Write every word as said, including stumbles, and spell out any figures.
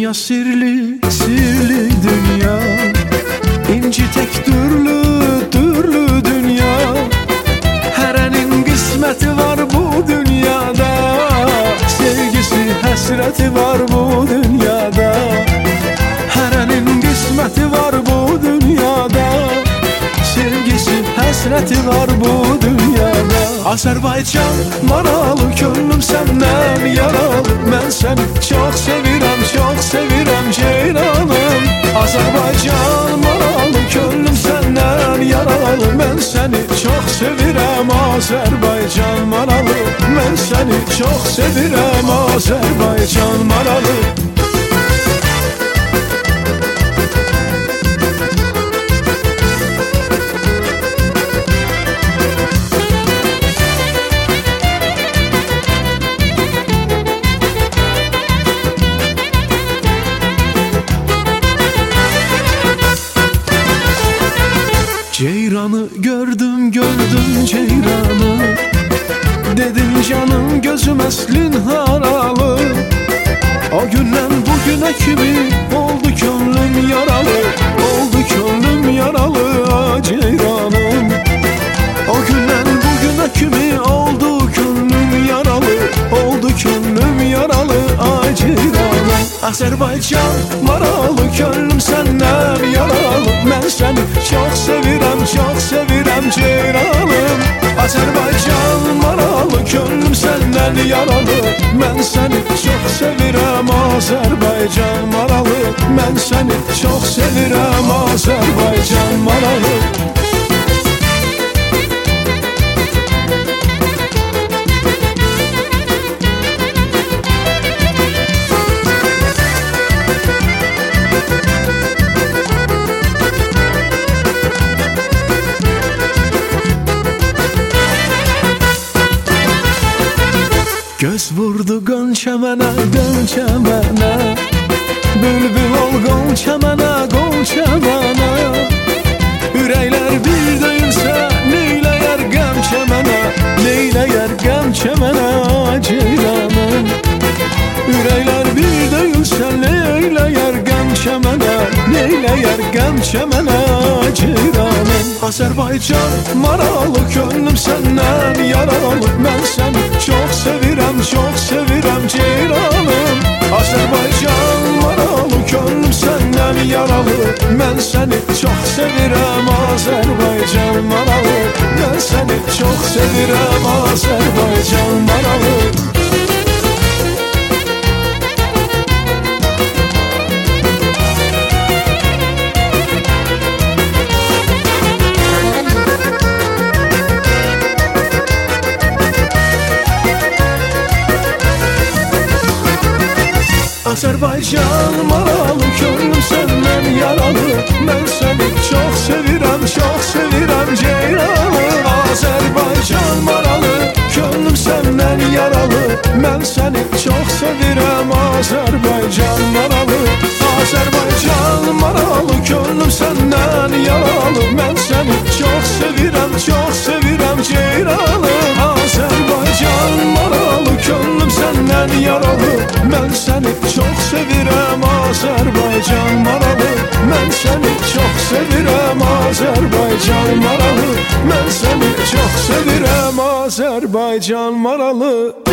Dünya sirli, sirli dünya, İnci tek türlü, türlü dünya. Hərənin qisməti var bu dünyada, sevgisi, həsrəti var bu dünyada. Hərənin qisməti var bu dünyada, sevgisi, həsrəti var bu dünyada. Azərbaycan maralı, könlüm səndən yaralı. Mən səni çox sevirəm, çox sevirəm ceyranım. Azərbaycan maralı, könlüm səndən yaralı. Mən səni çox sevirəm Azərbaycan maralı. Mən səni çox sevirəm Azərbaycan maralı. Ceyranı gördüm, gördüm ceyranı. Dedim canım gözüm əslin haralı. O gündən bugünə kimi oldu könlüm yaralı. Oldu könlüm yaralı a ceyranım. O gündən bugünə kimi oldu könlüm yaralı. Oldu könlüm yaralı a ceyranım. Azərbaycan maralı, könlüm səndən yaralı. Mən səni çox sevirəm, çox sevirəm ceyranım. Azərbaycan maralı, könlüm səndən yaralı. Mən səni çox sevirəm Azərbaycan maralı. Mən səni çox sevirəm Azərbaycan maralı. Göz vurdu qönçə mənə, qönçə mənə. Bülbül ol qonçə mənə, qonçə mənə. Ürəklər bir deyilsə, neyləyər qəmçə mənə. Neyləyər qəmçə mənə ceyranım. Ürəklər bir deyilsə, neyləyər qəmçə mənə. Neyləyər qəmçə mənə ceyranım. Azərbaycan maralı, könlüm səndən yaralı. Mən səni çox sevirəm, çox sevirəm ceyranım. Azərbaycan maralı, könlüm səndən yaralı. Mən səni çox sevirəm Azərbaycan maralı. Mən səni çox sevirəm Azərbaycan maralı. Azərbaycan maralı, könlüm səndən yaralı. Mən səni çox sevirəm, çox sevirəm ceyranım. Azərbaycan maralı, könlüm səndən yaralı. Mən səni çox sevirəm Azərbaycan maralı. Azərbaycan maralı, könlüm səndən yaralı. Mən səni çox sevirəm, çox sevirəm ceyranım. Azərbaycan maralı, könlüm səndən yaralı. Mən səni çox sevirəm Azərbaycan maralı. Mən səni çox sevirəm Azərbaycan maralı. Mən səni çox sevirəm Azərbaycan maralı.